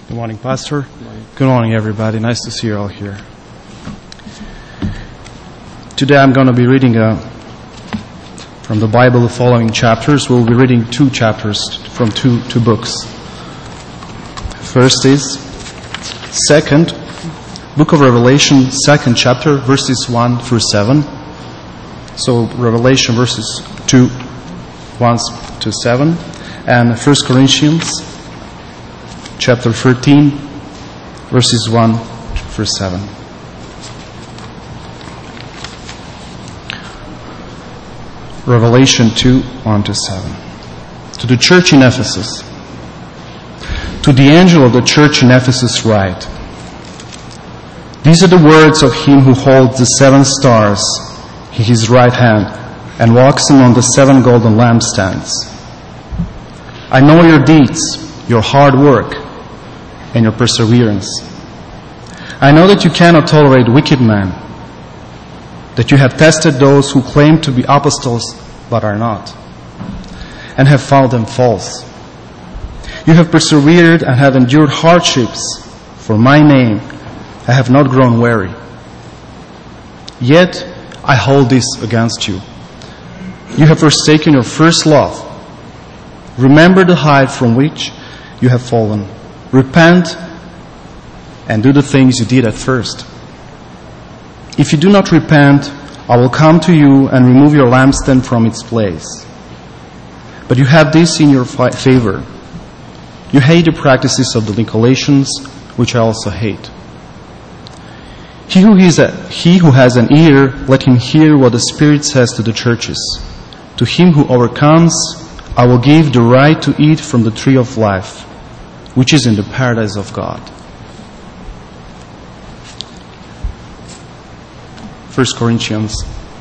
Good morning, Pastor. Good morning, everybody. Nice to see you all here. Today I'm going to be reading from the Bible the following chapters. We'll be reading two chapters from two books. First is Book of Revelation, 2nd chapter, verses 1 through 7. So Revelation verses 1 to 7. And 1 Corinthians, chapter 13, verses 1 through 7. Revelation 2, 1 to 7. To the church in Ephesus. To the angel of the church in Ephesus write, These are the words of him who holds the 7 stars in his right hand and walks among the 7 golden lampstands. I know your deeds, your hard work, and your perseverance. I know that you cannot tolerate wicked men, that you have tested those who claim to be apostles but are not, and have found them false. You have persevered and have endured hardships for my name. I have not grown weary. Yet I hold this against you. You have forsaken your first love. Remember the height from which you have fallen. Repent and do the things you did at first. If you do not repent, I will come to you and remove your lampstand from its place. But you have this in your favor. You hate the practices of the Nicolaitans, which I also hate. He who has an ear, let him hear what the Spirit says to the churches. To him who overcomes, I will give the right to eat from the tree of life, which is in the paradise of God. 1 Corinthians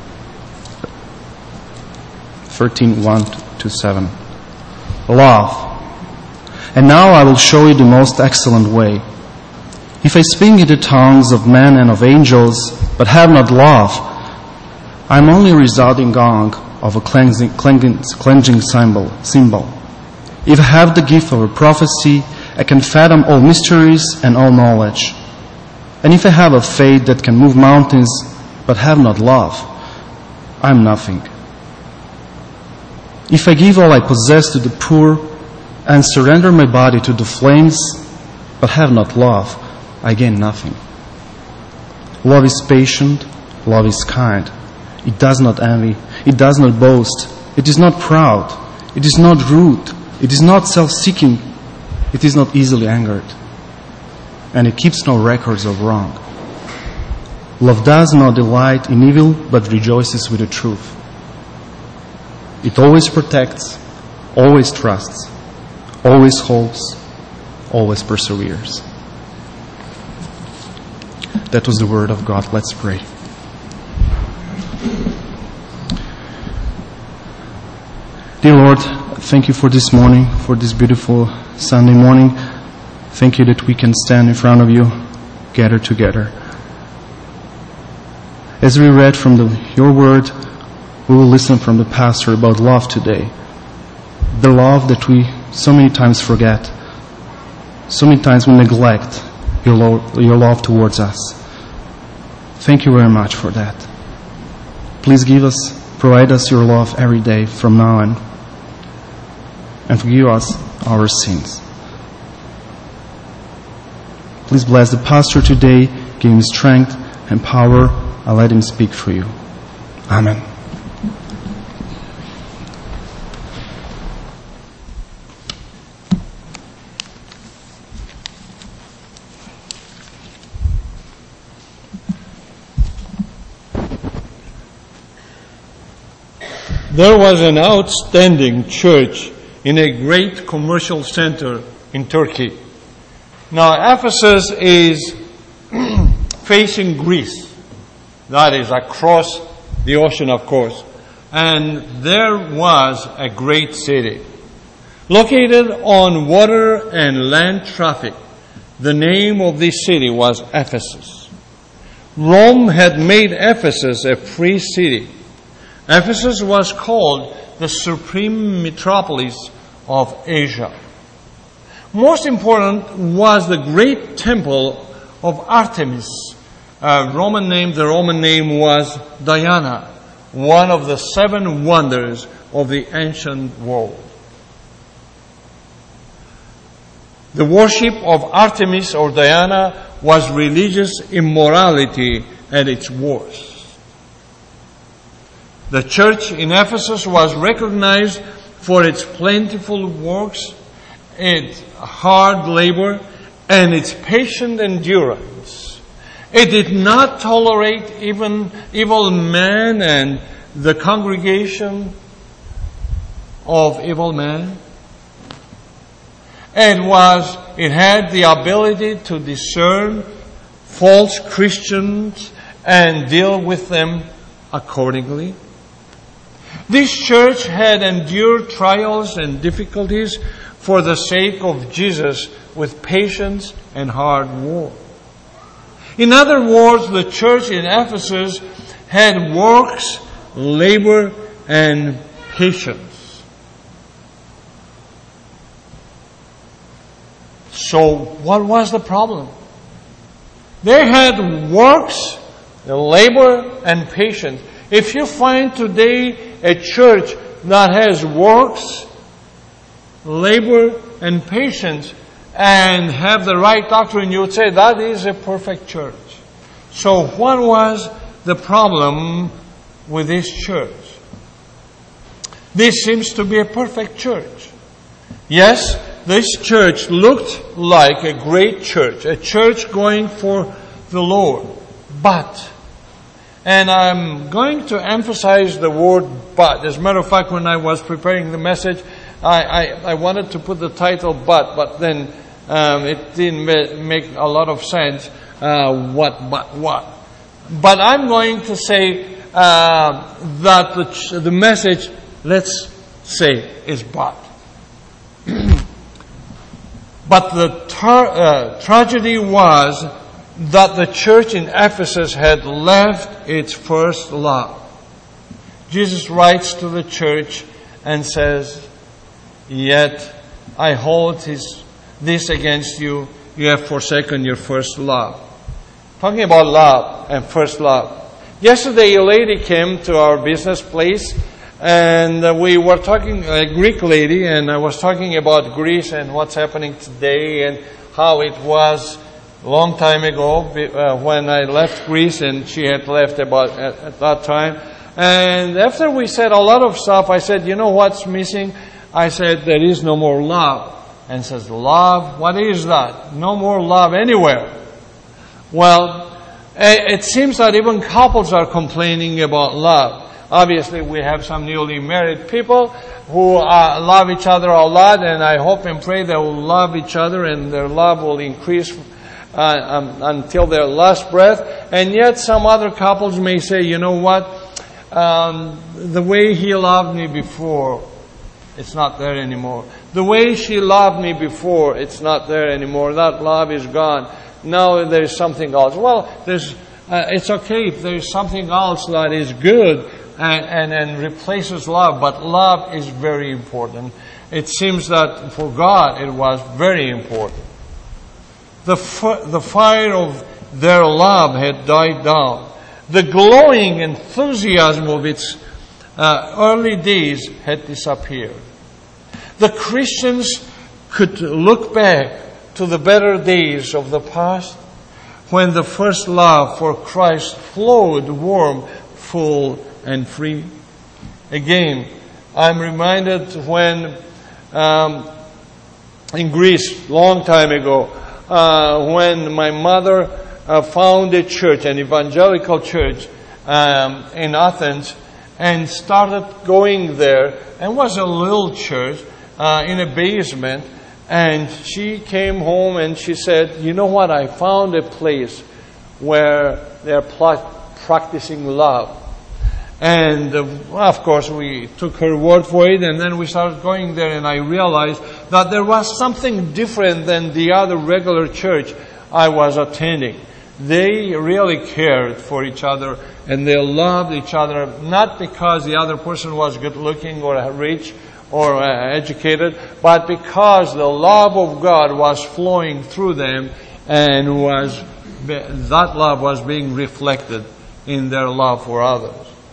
13, 1 to 7. Love. And now I will show you the most excellent way. If I speak in the tongues of men and of angels, but have not love, I am only a resounding gong of a cleansing cymbal. If I have the gift of a prophecy, I can fathom all mysteries and all knowledge. And if I have a faith that can move mountains, but have not love, I am nothing. If I give all I possess to the poor and surrender my body to the flames, but have not love, I gain nothing. Love is patient, love is kind. It does not envy, it does not boast, it is not proud, it is not rude, it is not self-seeking, it is not easily angered, and it keeps no records of wrong. Love does not delight in evil, but rejoices with the truth. It always protects, always trusts, always hopes, always perseveres. That was the word of God. Let's pray. Dear Lord, thank you for this morning, for this beautiful Sunday morning. Thank you that we can stand in front of you, gathered together. As we read from your word, we will listen from the pastor about love today. The love that we so many times forget. So many times we neglect your love towards us. Thank you very much for that. Please provide us your love every day from now on, and forgive us our sins. Please bless the pastor today, give him strength and power, and let him speak for you. Amen. There was an outstanding church in a great commercial center in Turkey. Now, Ephesus is facing Greece. That is across the ocean, of course. And there was a great city. Located on water and land traffic, the name of this city was Ephesus. Rome had made Ephesus a free city. Ephesus was called the supreme metropolis of Asia. Most important was the great temple of Artemis. The Roman name was Diana, one of the 7 wonders of the ancient world. The worship of Artemis or Diana was religious immorality at its worst. The church in Ephesus was recognized for its plentiful works, its hard labor, and its patient endurance. It did not tolerate even evil men and the congregation of evil men. It had the ability to discern false Christians and deal with them accordingly. This church had endured trials and difficulties for the sake of Jesus with patience and hard work. In other words, the church in Ephesus had works, labor, and patience. So, what was the problem? They had works, labor, and patience. If you find today a church that has works, labor, and patience, and have the right doctrine, you would say that is a perfect church. So what was the problem with this church? This seems to be a perfect church. Yes, this church looked like a great church, a church going for the Lord. But, and I'm going to emphasize the word but. As a matter of fact, when I was preparing the message, I wanted to put the title but then it didn't make a lot of sense. What? But I'm going to say that the message, let's say, is but. But the tragedy was that the church in Ephesus had left its first love. Jesus writes to the church and says, "Yet I hold this against you, you have forsaken your first love." Talking about love and first love. Yesterday a lady came to our business place and we were talking, a Greek lady, and I was talking about Greece and what's happening today and how it was a long time ago when I left Greece and she had left about at that time. And after we said a lot of stuff, I said, you know what's missing? I said, there is no more love. And says, love? What is that? No more love anywhere. Well, it seems that even couples are complaining about love. Obviously, we have some newly married people who love each other a lot, and I hope and pray they will love each other and their love will increase until their last breath. And yet some other couples may say, you know what? The way he loved me before, it's not there anymore. The way she loved me before, it's not there anymore. That love is gone. Now there's something else. Well, it's okay if there's something else that is good and replaces love, but love is very important. It seems that for God it was very important. The fire of their love had died down. The glowing enthusiasm of its early days had disappeared. The Christians could look back to the better days of the past when the first love for Christ flowed warm, full, and free. Again, I'm reminded when in Greece, long time ago, when my mother found a church, an evangelical church in Athens, and started going there, and was a little church in a basement. And she came home and she said, you know what, I found a place where they're practicing love. And of course we took her word for it, and then we started going there, and I realized that there was something different than the other regular church I was attending. They really cared for each other and they loved each other, not because the other person was good looking or rich or educated, but because the love of God was flowing through them, and that love was being reflected in their love for others.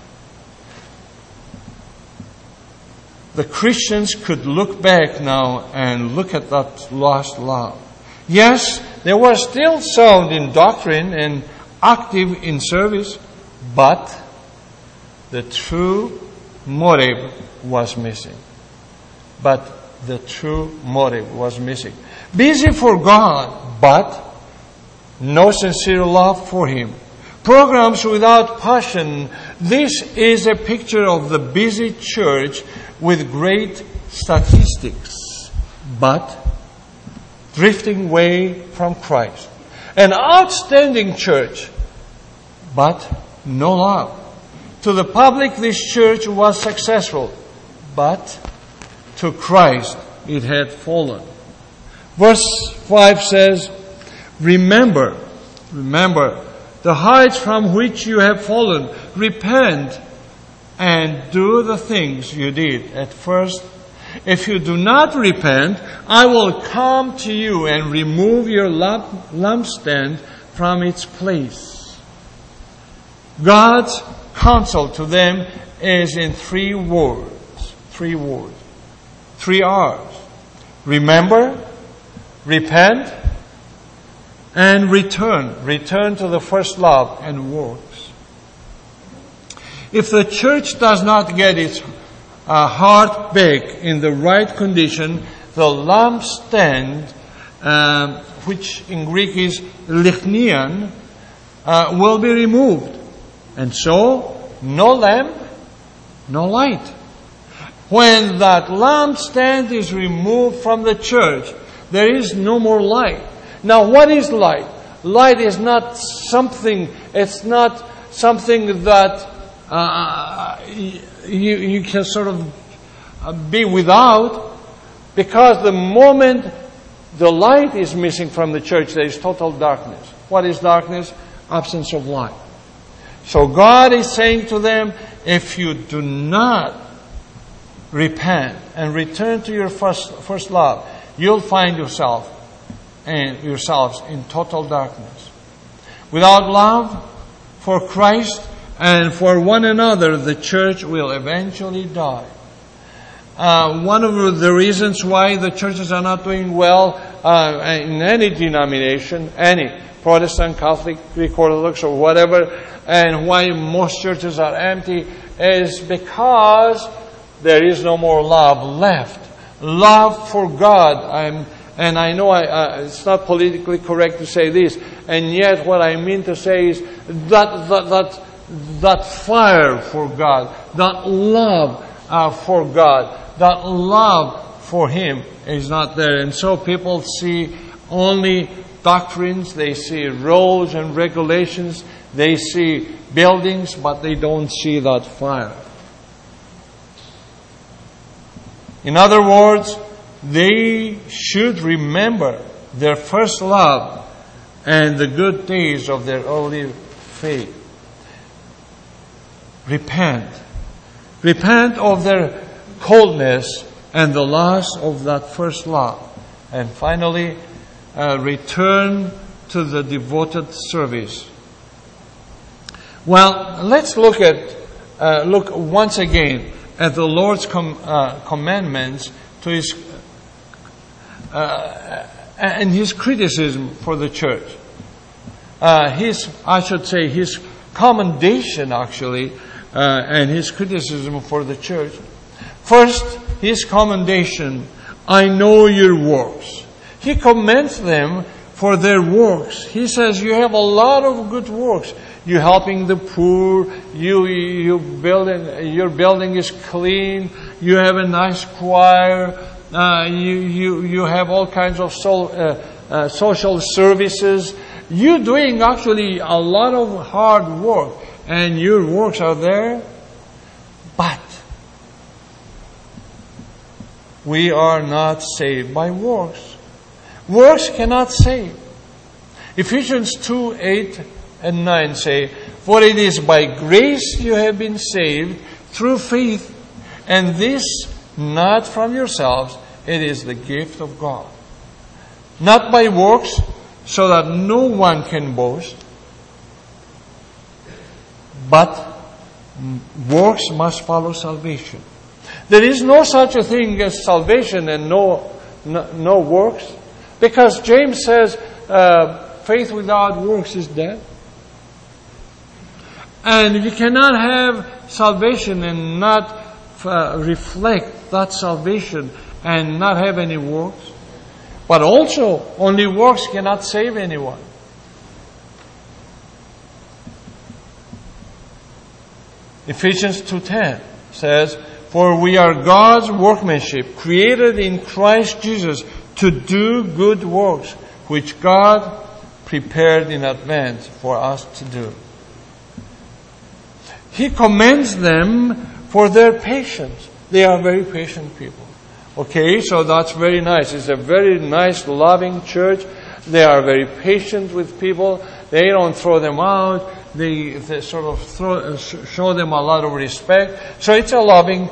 The Christians could look back now and look at that lost love. Yes, they were still sound in doctrine and active in service, but the true motive was missing. Busy for God, but no sincere love for Him. Programs without passion. This is a picture of the busy church with great statistics, but drifting away from Christ. An outstanding church, but no love. To the public, this church was successful, but to Christ it had fallen. Verse 5 says, Remember the heights from which you have fallen. Repent and do the things you did at first. If you do not repent, I will come to you and remove your lampstand from its place. God's counsel to them is in 3 words. 3 R's. Remember, repent, and return. Return to the first love and works. If the church does not get its heart back in the right condition, the lampstand, which in Greek is lichnian, will be removed. And so, no lamp, no light. When that lampstand is removed from the church, there is no more light. Now, what is light? Light is not something, it's not something that you can sort of be without, because the moment the light is missing from the church, there is total darkness. What is darkness? Absence of light. So God is saying to them, if you do not repent and return to your first love, you'll find yourselves in total darkness. Without love for Christ and for one another, the church will eventually die. One of the reasons why the churches are not doing well in any denomination, any Protestant, Catholic, Greek Orthodox, or whatever, and why most churches are empty, is because there is no more love left. Love for God. And I know it's not politically correct to say this, and yet what I mean to say is that fire for God, that love for God, that love for Him is not there. And so people see only doctrines, they see rules and regulations, they see buildings, but they don't see that fire. In other words, they should remember their first love and the good days of their early faith. Repent. Repent of their coldness and the loss of that first love. And finally, return to the devoted service. Well, let's look once again at the Lord's commandments to His and His criticism for the church. His commendation actually, and His criticism for the church. First, His commendation, I know your works. He commends them for their works. He says, you have a lot of good works. You're helping the poor. Your building is clean. You have a nice choir. You have all kinds of social services. You're doing actually a lot of hard work, and your works are there. But we are not saved by works. Works cannot save. Ephesians 2:8 and 9 say, for it is by grace you have been saved through faith, and this not from yourselves. It is the gift of God. Not by works, so that no one can boast. But works must follow salvation. There is no such a thing as salvation and no works. Because James says, faith without works is dead. And you cannot have salvation and not reflect that salvation and not have any works. But also, only works cannot save anyone. Ephesians 2:10 says, "For we are God's workmanship, created in Christ Jesus to do good works, which God prepared in advance for us to do." He commends them for their patience. They are very patient people. Okay, so that's very nice. It's a very nice, loving church. They are very patient with people. They don't throw them out. They sort of show them a lot of respect. So it's a loving,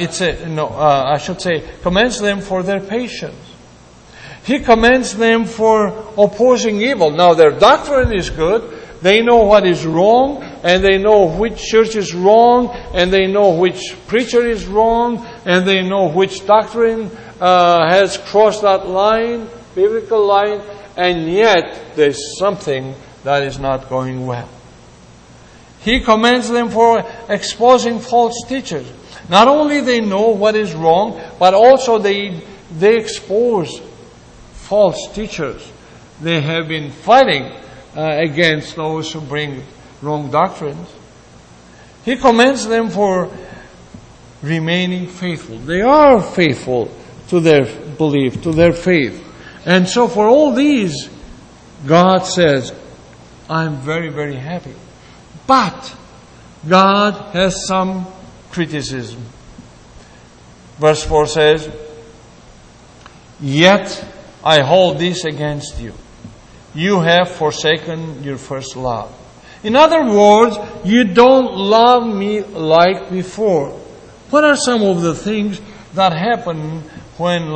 commends them for their patience. He commends them for opposing evil. Now their doctrine is good. They know what is wrong, and they know which church is wrong, and they know which preacher is wrong, and they know which doctrine has crossed that line, biblical line, and yet there's something that is not going well. He commends them for exposing false teachers. Not only they know what is wrong, but also they expose false teachers. They have been fighting against those who bring wrong doctrines. He commends them for remaining faithful. They are faithful to their belief, to their faith. And so for all these, God says, I'm very, very happy. But God has some criticism. Verse 4 says, "Yet I hold this against you. You have forsaken your first love." In other words, you don't love me like before. What are some of the things that happen when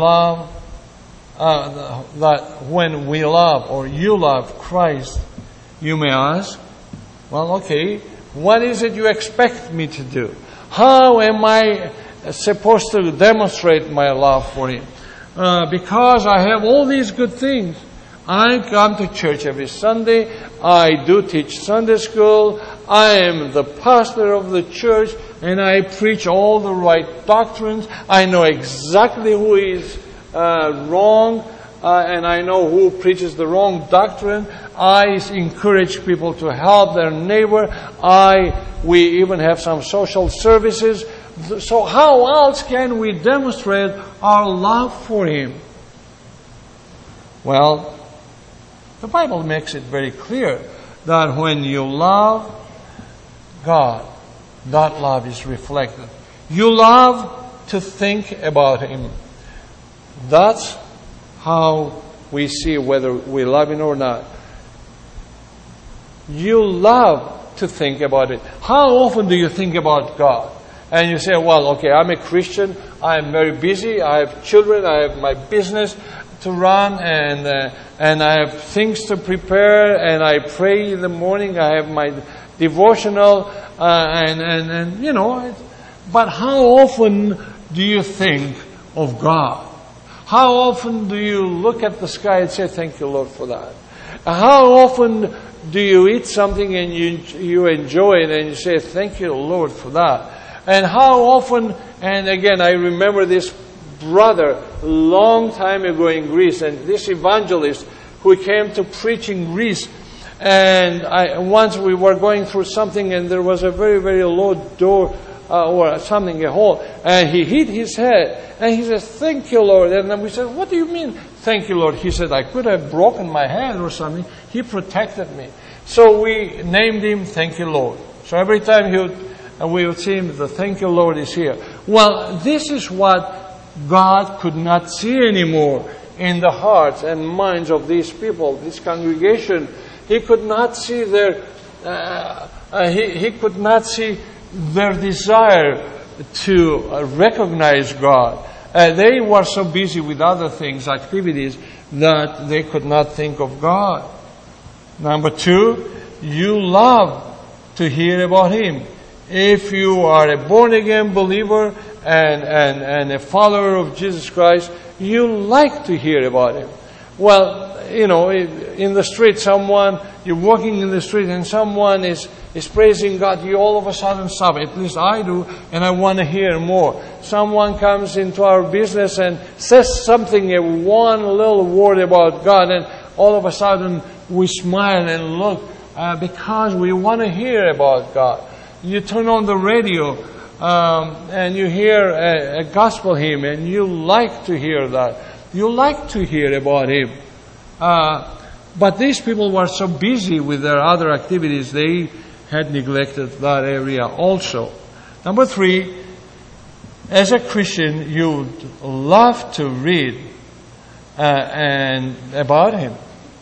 when we love or you love Christ? You may ask, well, okay, what is it you expect me to do? How am I supposed to demonstrate my love for Him? Because I have all these good things. I come to church every Sunday. I do teach Sunday school. I am the pastor of the church, and I preach all the right doctrines. I know exactly who is wrong, and I know who preaches the wrong doctrine. I encourage people to help their neighbor. We even have some social services. So how else can we demonstrate our love for Him? Well, the Bible makes it very clear that when you love God, that love is reflected. You love to think about Him. That's how we see whether we love Him or not. You love to think about it. How often do you think about God? And you say, well, okay, I'm a Christian. I'm very busy. I have children. I have my business to run, and I have things to prepare, and I pray in the morning. I have my devotional, and you know. But how often do you think of God? How often do you look at the sky and say, "Thank you, Lord, for that"? How often do you eat something and you enjoy it and you say, "Thank you, Lord, for that"? And how often? And again, I remember this brother long time ago in Greece, and this evangelist who came to preach in Greece. And once we were going through something, and there was a very, very low door or something, a hole, and he hit his head, and he said, "Thank you, Lord." And then we said, "What do you mean, thank you, Lord?" He said, "I could have broken my head or something. He protected me." So we named him Thank You, Lord. So every time we would see him, the Thank You, Lord is here. Well, this is what God could not see anymore in the hearts and minds of these people, this congregation. He could not see he could not see their desire to recognize God. They were so busy with other things, activities, that they could not think of God. Number 2, you love to hear about Him. If you are a born-again believer and a follower of Jesus Christ, you like to hear about Him. Well, you know, in the street, you're walking in the street and someone is praising God, you all of a sudden stop. At least I do, and I want to hear more. Someone comes into our business and says something, one little word about God, and all of a sudden we smile and look because we want to hear about God. You turn on the radio and you hear a gospel hymn, and you like to hear that. You like to hear about Him. But these people were so busy with their other activities, they had neglected that area also. Number 3, as a Christian, you love to read and about Him.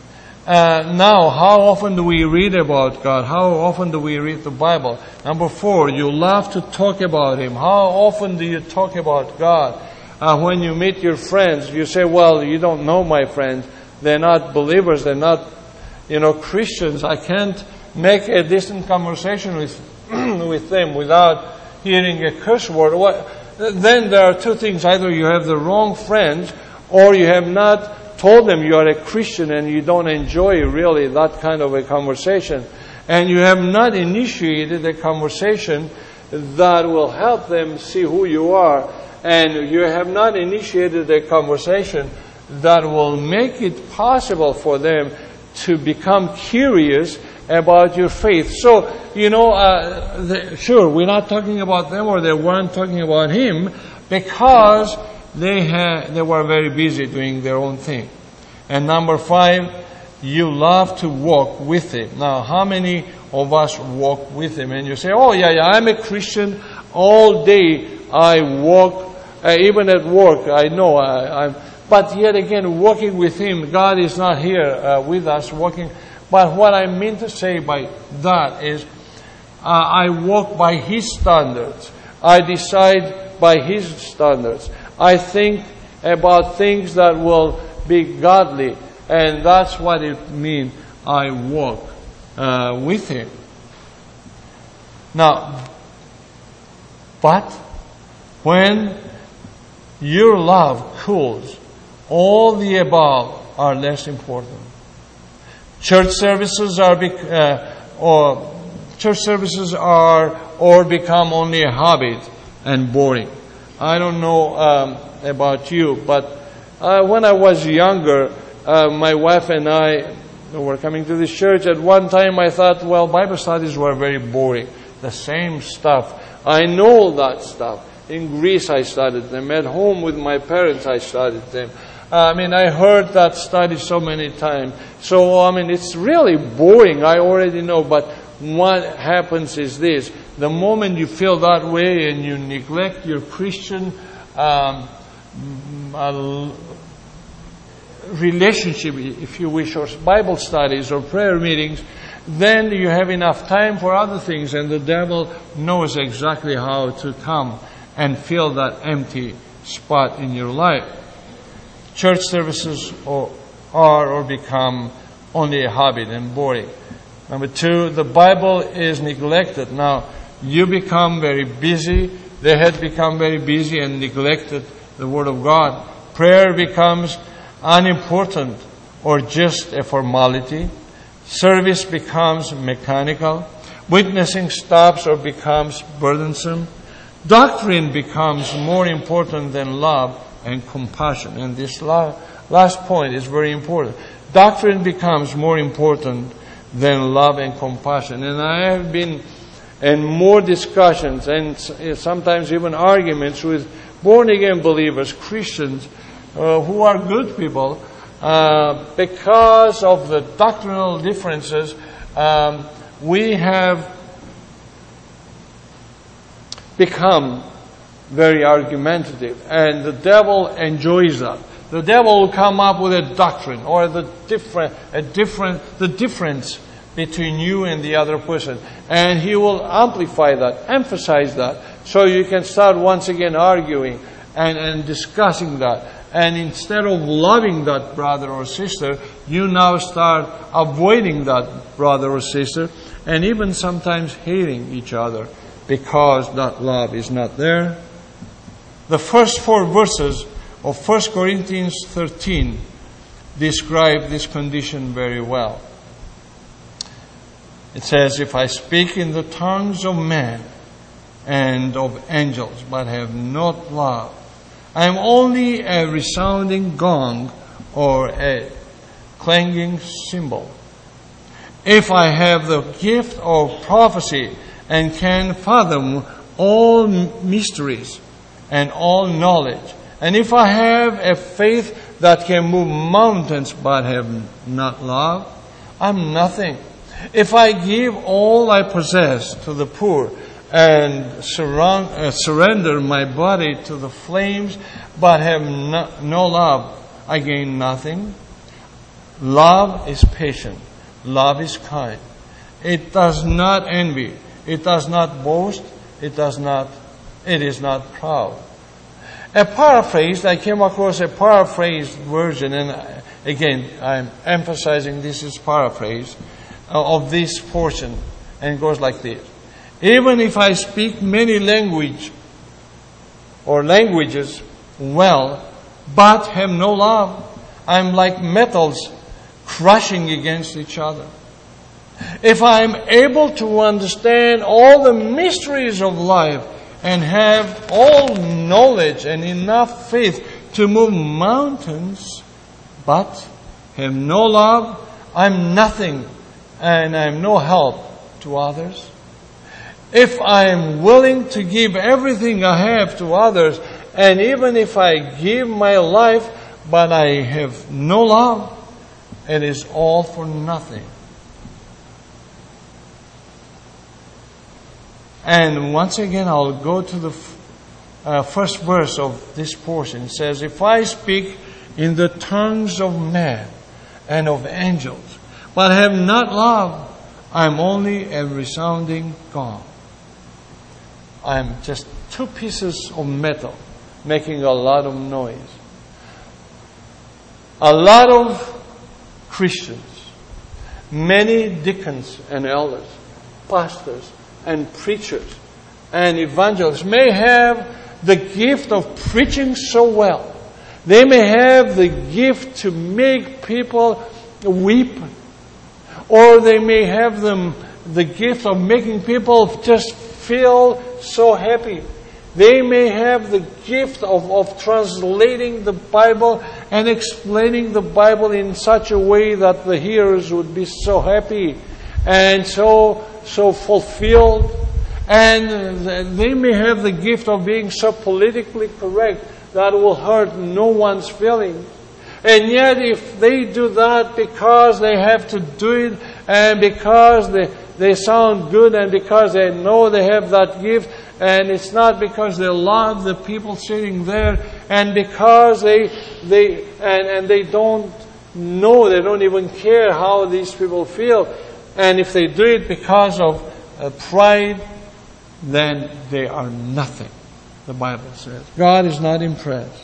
Now, how often do we read about God? How often do we read the Bible? Number 4, you love to talk about Him. How often do you talk about God? When you meet your friends, you say, well, you don't know my friends. They're not believers. They're not, Christians. I can't make a decent conversation with them without hearing a curse word. Then there are 2 things. Either you have the wrong friends, or you have not told them you are a Christian and you don't enjoy really that kind of a conversation. And you have not initiated a conversation that will help them see who you are. And you have not initiated a conversation that will make it possible for them to become curious about your faith. So, sure, we're not talking about them, or they weren't talking about Him, because they were very busy doing their own thing. And number 5, you love to walk with Him. Now, how many of us walk with Him? And you say, oh, yeah, I'm a Christian. All day I walk, even at work, I know I'm. But yet again, walking with Him, God is not here with us walking. But what I mean to say by that is, I walk by His standards. I decide by His standards. I think about things that will be godly. And that's what it means, I walk with Him. Now, but when your love cools, all the above are less important. Church services are become only a habit and boring. I don't know about you, but when I was younger, my wife and I were coming to this church. At one time I thought, well, Bible studies were very boring. The same stuff. I know that stuff. In Greece I studied them. At home with my parents I studied them. I heard that study so many times. So, it's really boring. I already know. But what happens is this. The moment you feel that way and you neglect your Christian relationship, if you wish, or Bible studies or prayer meetings, then you have enough time for other things, and the devil knows exactly how to come and fill that empty spot in your life. Church services are become only a habit and boring. Number 2, the Bible is neglected. Now, you become very busy. They had become very busy and neglected the Word of God. Prayer becomes unimportant or just a formality. Service becomes mechanical. Witnessing stops or becomes burdensome. Doctrine becomes more important than love and compassion. And this last point is very important. Doctrine becomes more important than love and compassion. And I have been in more discussions and sometimes even arguments with born-again believers, Christians, who are good people, because of the doctrinal differences. We have become very argumentative, and the devil enjoys that. The devil will come up with a doctrine or the difference between you and the other person, and he will amplify that, emphasize that, So you can start once again arguing and discussing that. And instead of loving that brother or sister, you now start avoiding that brother or sister, and even sometimes hating each other because that love is not there. The first 4 verses of 1 Corinthians 13 describe this condition very well. It says, if I speak in the tongues of men and of angels, but have not love, I am only a resounding gong or a clanging cymbal. If I have the gift of prophecy and can fathom all mysteries and all knowledge, and if I have a faith that can move mountains but have not love, I'm nothing. If I give all I possess to the poor and surrender my body to the flames but have no love, I gain nothing. Love is patient. Love is kind. It does not envy. It does not boast. It is not proud. A paraphrase, I came across a paraphrased version, and again, I'm emphasizing this is paraphrase of this portion, and it goes like this. Even if I speak many languages well, but have no love, I'm like metals crushing against each other. If I am able to understand all the mysteries of life and have all knowledge and enough faith to move mountains, but have no love, I'm nothing and I'm no help to others. If I am willing to give everything I have to others, and even if I give my life, but I have no love, it is all for nothing. And once again, I'll go to the first verse of this portion. It says, if I speak in the tongues of men and of angels, but have not love, I'm only a resounding gong. I'm just 2 pieces of metal making a lot of noise. A lot of Christians, many deacons and elders, pastors and preachers and evangelists may have the gift of preaching so well. They may have the gift to make people weep, or they may have the gift of making people just feel so happy. They may have the gift of translating the Bible and explaining the Bible in such a way that the hearers would be so happy and so fulfilled. And they may have the gift of being so politically correct that will hurt no one's feelings. And yet if they do that because they have to do it, and because they sound good, and because they know they have that gift, and it's not because they love the people sitting there, and because they don't know, they don't even care how these people feel, and if they do it because of pride, then they are nothing, the Bible says. God is not impressed.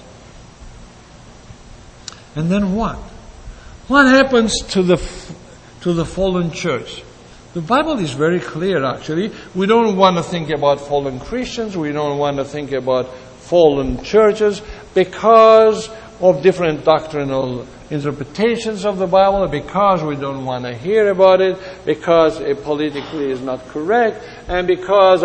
And then what? What happens to the fallen church? The Bible is very clear, actually. We don't want to think about fallen Christians. We don't want to think about fallen churches because of different doctrinal interpretations of the Bible, because we don't want to hear about it, because it politically is not correct, and because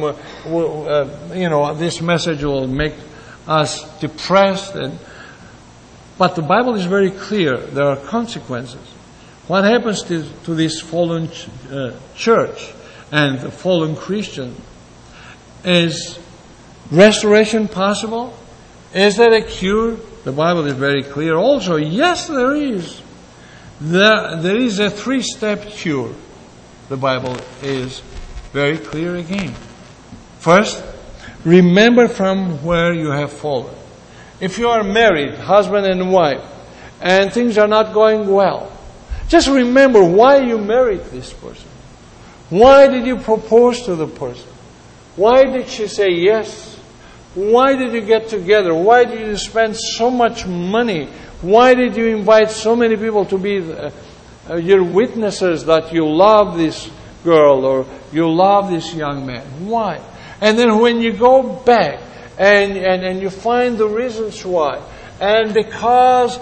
this message will make us depressed. But the Bible is very clear. There are consequences. What happens to this fallen church and the fallen Christian? Is restoration possible? Is there a cure? The Bible is very clear. Also, yes, there is. There is a 3-step cure. The Bible is very clear again. First, remember from where you have fallen. If you are married, husband and wife, and things are not going well, just remember why you married this person. Why did you propose to the person? Why did she say yes? Why did you get together? Why did you spend so much money? Why did you invite so many people to be your witnesses that you love this girl or you love this young man? Why? And then when you go back and you find the reasons why, and because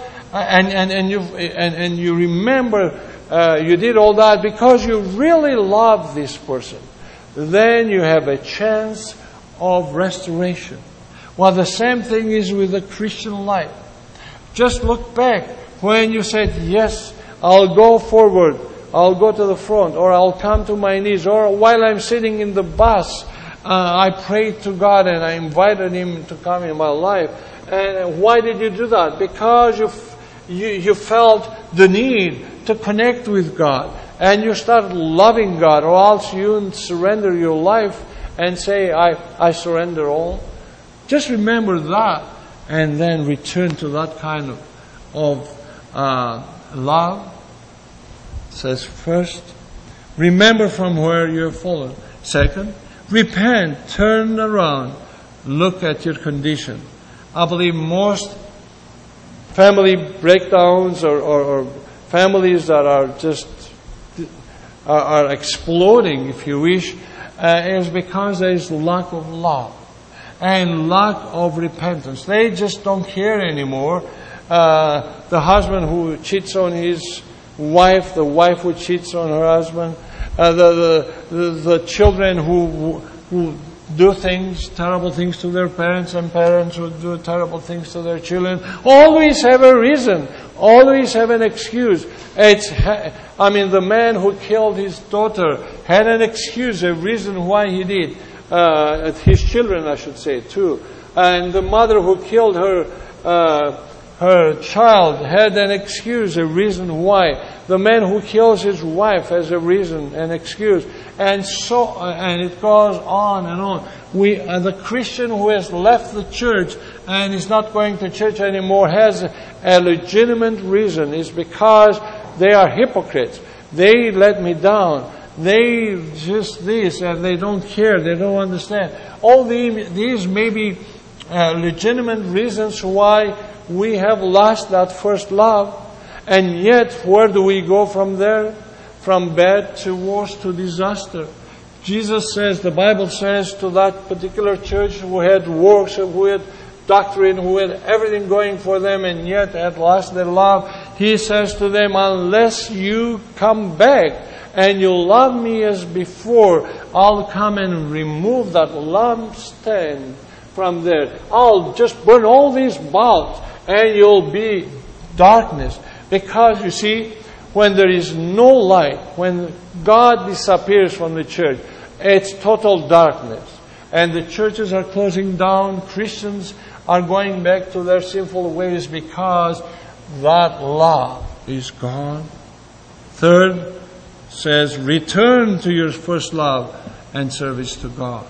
and you remember you did all that because you really love this person, then you have a chance of restoration. Well, the same thing is with the Christian life. Just look back when you said, yes, I'll go forward, I'll go to the front, or I'll come to my knees, or while I'm sitting in the bus, I prayed to God and I invited Him to come in my life. And why did you do that? Because you felt the need to connect with God. And you start loving God, or else you surrender your life and say, I surrender all. Just remember that, and then return to that kind of love. It says, first, remember from where you have fallen. Second, repent, turn around, look at your condition. I believe most family breakdowns or families that are just are exploding, if you wish, is because there is lack of love and lack of repentance. They just don't care anymore. The husband who cheats on his wife, the wife who cheats on her husband, the children who do things, terrible things to their parents, and parents who do terrible things to their children, always have a reason, always have an excuse. The man who killed his daughter had an excuse, a reason why he did. His children, I should say, too. And the mother who killed her child had an excuse, a reason why. The man who kills his wife has a reason, an excuse. And it goes on and on. The Christian who has left the church and is not going to church anymore has a legitimate reason. It's because they are hypocrites. They let me down. They just this, and they don't care. They don't understand. All these may be legitimate reasons why we have lost that first love. And yet, where do we go from there? From bad to worse to disaster. Jesus says, the Bible says to that particular church who had works, who had doctrine, who had everything going for them, and yet had lost their love, He says to them, unless you come back and you love me as before, I'll come and remove that lampstand from there. I'll just burn all these bulbs and you'll be darkness. Because you see, when there is no light, when God disappears from the church, it's total darkness. And the churches are closing down. Christians are going back to their sinful ways because that love is gone. Third says, return to your first love and service to God.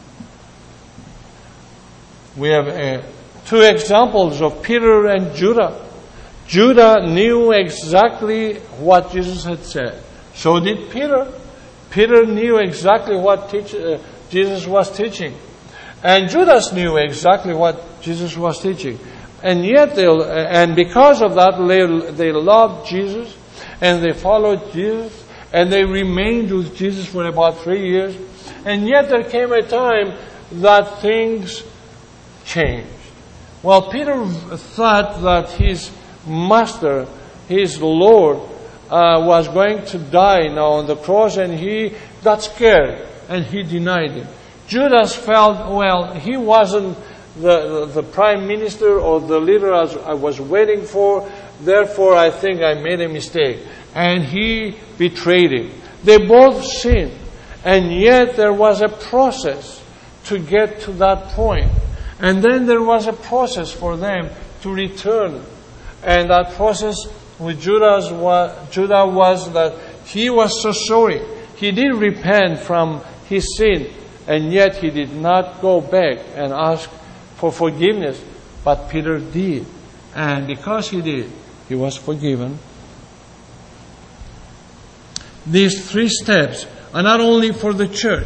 We have two examples of Peter and Judah. Judah knew exactly what Jesus had said. So did Peter. Peter knew exactly what Jesus was teaching. And Judas knew exactly what Jesus was teaching. And yet, because of that, they loved Jesus and they followed Jesus and they remained with Jesus for about 3 years. And yet there came a time that things changed. Well, Peter thought that his Master, his Lord, was going to die now on the cross, and he got scared and he denied Him. Judas felt, well, he wasn't the prime minister or the leader I was waiting for, therefore I think I made a mistake. And he betrayed Him. They both sinned, and yet there was a process to get to that point. And then there was a process for them to return. And that process with Judah was that he was so sorry. He did repent from his sin, and yet he did not go back and ask for forgiveness. But Peter did. And because he did, he was forgiven. These 3 steps are not only for the church,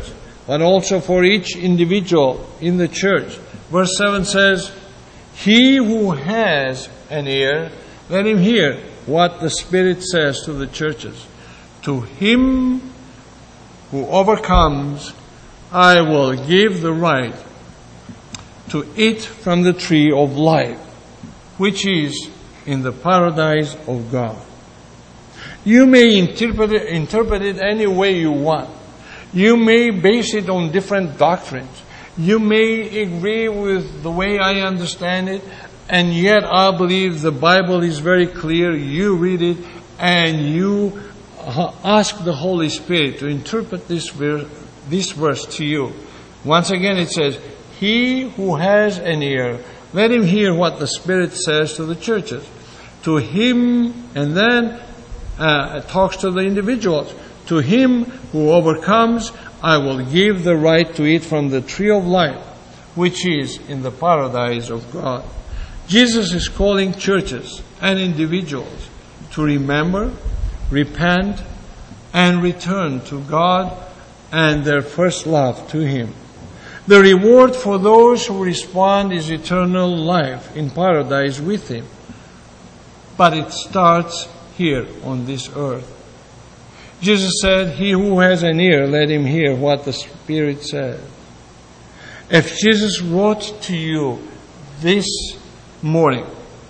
but also for each individual in the church. Verse 7 says, "He who has an ear, let him hear what the Spirit says to the churches. To him who overcomes, I will give the right to eat from the tree of life, which is in the paradise of God." You may interpret it any way you want. You may base it on different doctrines. You may agree with the way I understand it, and yet I believe the Bible is very clear. You read it and you ask the Holy Spirit to interpret this verse to you. Once again it says, "He who has an ear, let him hear what the Spirit says to the churches." To him, and then it talks to the individuals. "To him who overcomes, I will give the right to eat from the tree of life, which is in the paradise of God." Jesus is calling churches and individuals to remember, repent, and return to God and their first love to Him. The reward for those who respond is eternal life in paradise with Him. But it starts here on this earth. Jesus said, "He who has an ear, let him hear what the Spirit says." If Jesus wrote to you this morning,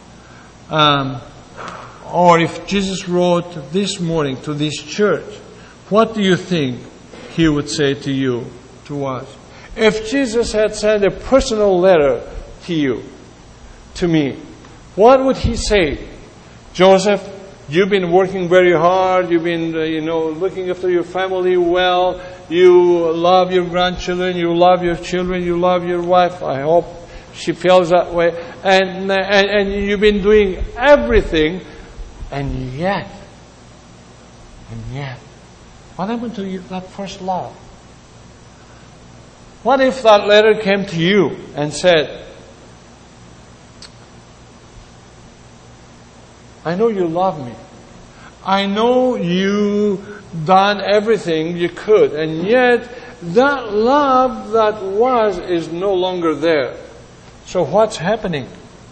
or if Jesus wrote this morning to this church, what do you think He would say to you, to us? If Jesus had sent a personal letter to you, to me, what would He say? "Joseph, you've been working very hard. You've been, looking after your family well. You love your grandchildren. You love your children. You love your wife. I hope she feels that way. And you've been doing everything. And yet, what happened to you, that first love? What if that letter came to you and said, I know you love me. I know you done everything you could, and yet that love that was is no longer there. So what's happening?"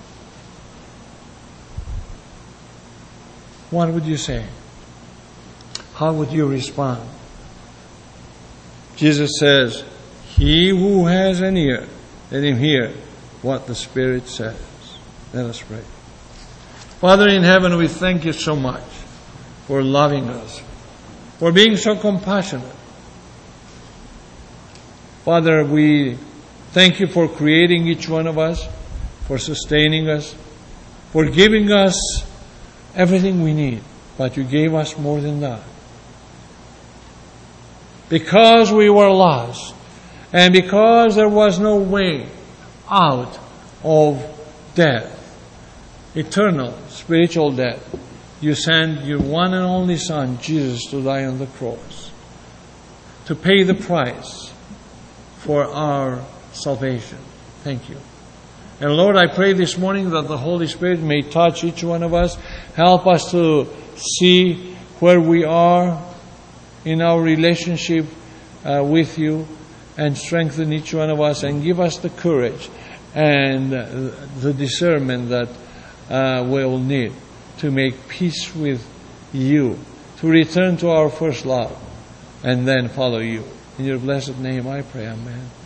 What would you say? How would you respond? Jesus says, "He who has an ear, let him hear what the Spirit says." Let us pray. Father in heaven, we thank you so much for loving us, for being so compassionate. Father, we thank you for creating each one of us, for sustaining us, for giving us everything we need, but you gave us more than that. Because we were lost, and because there was no way out of death, eternal, spiritual death, you sent your one and only Son, Jesus, to die on the cross, to pay the price for our salvation. Thank you. And Lord, I pray this morning that the Holy Spirit may touch each one of us, help us to see where we are in our relationship with you, and strengthen each one of us, and give us the courage and the discernment that we'll need to make peace with you, to return to our first love, and then follow you. In your blessed name I pray, amen.